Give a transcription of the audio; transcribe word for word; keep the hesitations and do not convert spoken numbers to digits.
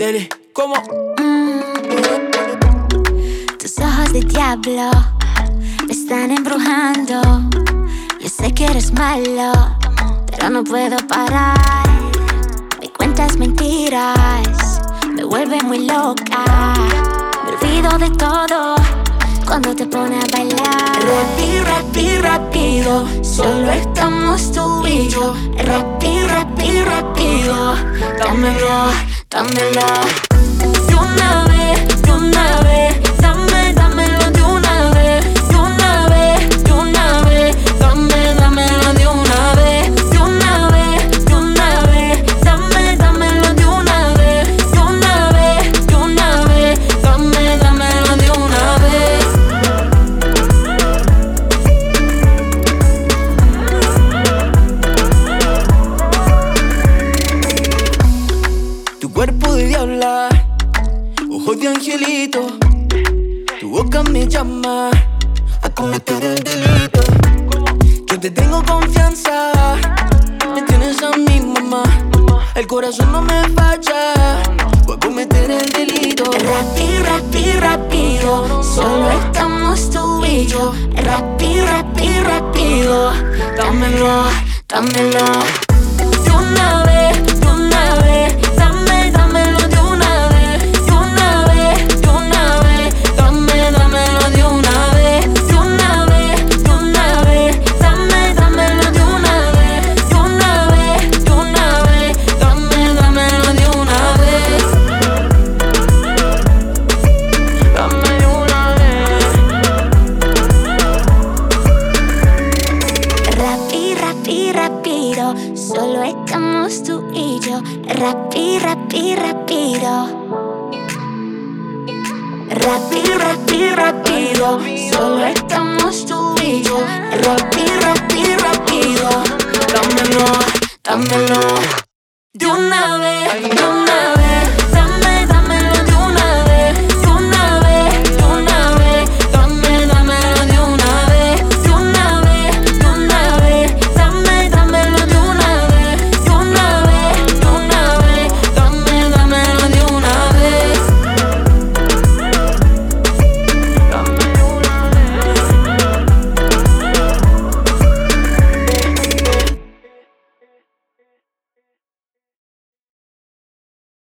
Dele, ¿cómo? Mm. Tus ojos de diablo me están embrujando. Yo sé que eres malo, pero no puedo parar. Me cuentas mentiras, me vuelve muy loca. Me olvido de todo cuando te pones a bailar. Rápido, rápido, rápido, solo estamos tú y yo. Rápido, rápido, rápido, dámelo, dámelo. De una vez, de una vez, dame, dámelo de una vez. De una vez, de una vez, dame, dámelo de una vez. De una vez, de una vez, dame, dámelo de una vez. De una vez, de una vez, dame, dámelo de una vez. Tu cuerpo de diabla, ojos de angelito, tu boca me llama a cometer el delito. Yo te tengo confianza, me tienes a mi mamá. El corazón no me falla, voy a cometer el delito. Rápido, rápido, rápido, solo estamos tú y yo. Rápido, rápido, rápido, dámelo, dámelo. De una vez, de una vez, dame, dámelo de una vez. De una vez, de una vez, dame, dámelo de una vez. De una vez, de una vez, dame, dámelo de una vez. De una vez, de una vez, dame, dámelo de una vez. Dame de una vez. Rápido, rápido, rápido, solo estamos tú y yo. Rápido, rápido, rápido. Rápido, rápido, rápido, solo estamos tú y yo. Rápido, rápido.